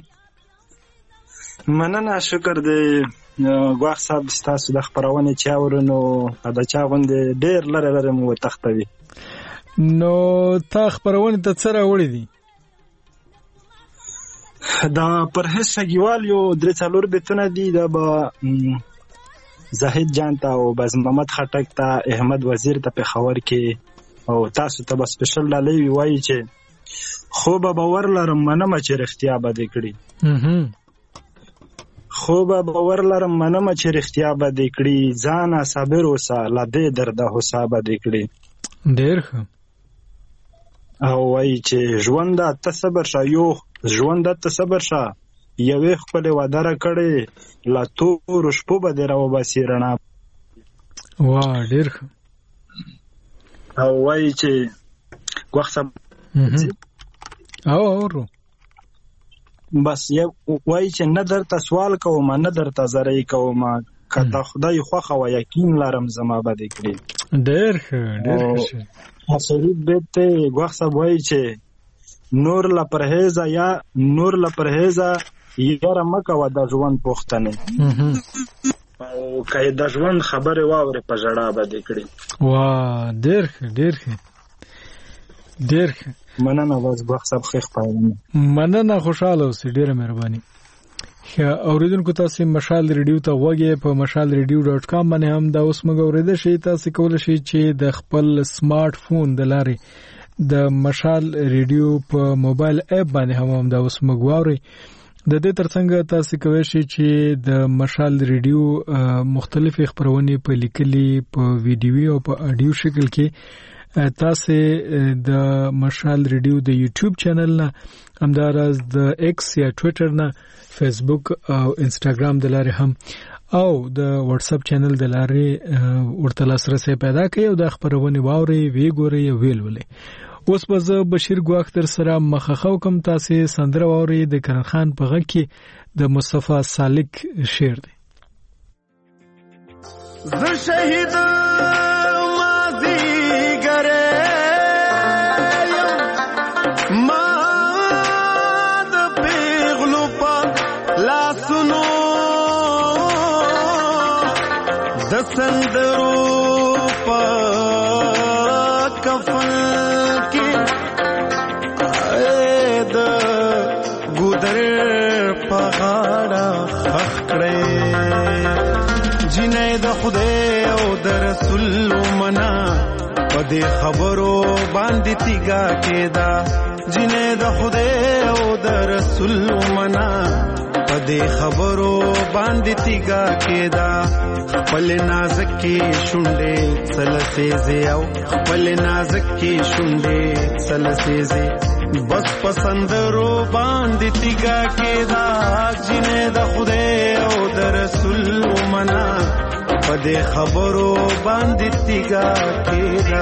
[SPEAKER 21] مننه شکر دی. غواخ صاحب تاسو د خبرونه چا ورنو دا چا غوندې ډېر لره لره مو تختوي.
[SPEAKER 1] نو تا خبرونه ته څه راوړې دي؟
[SPEAKER 21] دا پر هیڅ شګیوال یو درې څلور بیتونه دي. دا به زاهد جان ته او باز محمد خټک ته احمد وزیر ته په خبر کې او تاسو ته بس سپیشل لالی وایي چې خو به باور لرم منم چې رښتیا به دې کړی. خو به باور لرم منم چې رښتیا به دې کړی. ځان صابر اوسه لا دې درده حساب به دې کړی.
[SPEAKER 1] ډېر ښه.
[SPEAKER 21] او وایي چې ژوند ته صبر شه یو ژوند ته صبر شه یوې خپل وعده را کړې لا تور شپو به دې راوباسي رڼا.
[SPEAKER 1] وا ډېر ښه.
[SPEAKER 21] او وایي چې وخت
[SPEAKER 1] او اورو
[SPEAKER 21] بس یو وایي چې نه درته سوال کوم نه درته زری کوم که ته خدای خوښه و یقین لرم زما به دې کړي.
[SPEAKER 1] ډېر ښه ډېر ښه.
[SPEAKER 21] اخري بیت ته ګوښ صاحب وایي چې نور له پرهیزه یا نور له پرهیزه یاره مه کوه د ژوند پوښتنې او که یې د ژوند خبرې واورې په ژړا به دې کړي.
[SPEAKER 1] واه ډېر ښه ډېر ښه ډېر ښه
[SPEAKER 21] مننه. بس ګوښ صاحب ښه خپرونه.
[SPEAKER 1] مننه، خوشحاله اوسئ، ډېره مهرباني. اوریدونکو تاسو مشال ریډیو ته غوږی په مشال ریډیو ډاټ کام باندې هم دا اوس موږ اوریدل شي. تاسو کولای شئ چې د خپل سمارټ فون د لارې د مشال ریډیو په موبایل اپ باندې هم دا اوس موږ واورئ. د دې ترڅنګ تاسو کولی شئ چې د مشال ریډیو مختلفې خبرونه په لیکلي، په ویډیوي او په اډیو شکل کې تاسو د مشال ریډیو د یوټیوب چینل نه، همداراز د ایکس یا ټویټر نه، فیسبوک او انسټاګرام د لارې هم او د واتس اپ چینل د لارې ورته لاسرسي پیدا کړئ او د خبرونه واورئ، وی ګورئ او ویل ولې. اوس به زه بشیر ګواختر سره مخخو کوم. تاسو سندره واورئ د کرن خان په غږ کې د مصطفی سالک شعر دی.
[SPEAKER 16] زه شهید ماضی ګره ما د پیغلو په لاسونو د سندرو په کفن کې د ګودر په غاړه خخ کړې جنې د خدای او د رسول منا په دې خبرو باندې تیګا کېدا جنې د خدای او د رسول منا په دې خبرو باندې تیګا کېدا خپل نازک کې شونډې سلسېزې او خپل نازک کې شونډې سلسېزې بس پسندرو باندې تیګا کېدا جنې د خدای او د رسول منا په دې خبرو باندې تیګا کېدا.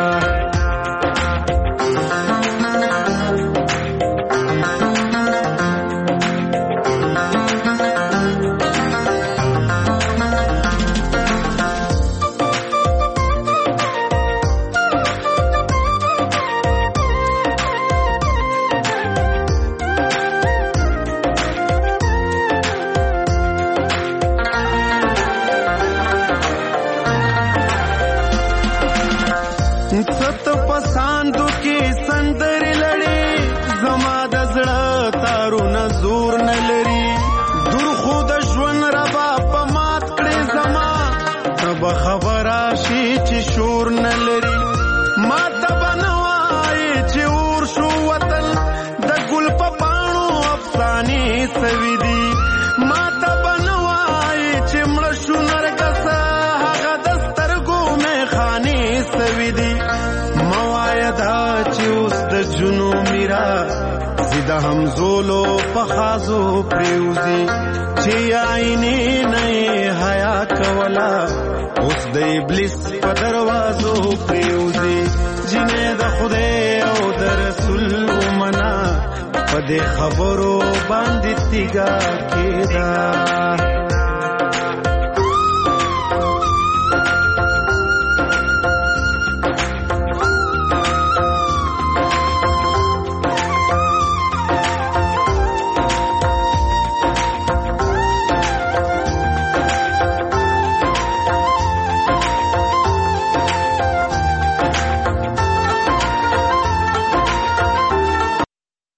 [SPEAKER 16] د همزولو په خازو پریوزي چې عینې نه حیا کولا اوس د ابلیس په دروازو پریوزي جنې د خدای او د رسول منا په دې خبرو باندې تیګا کېدا.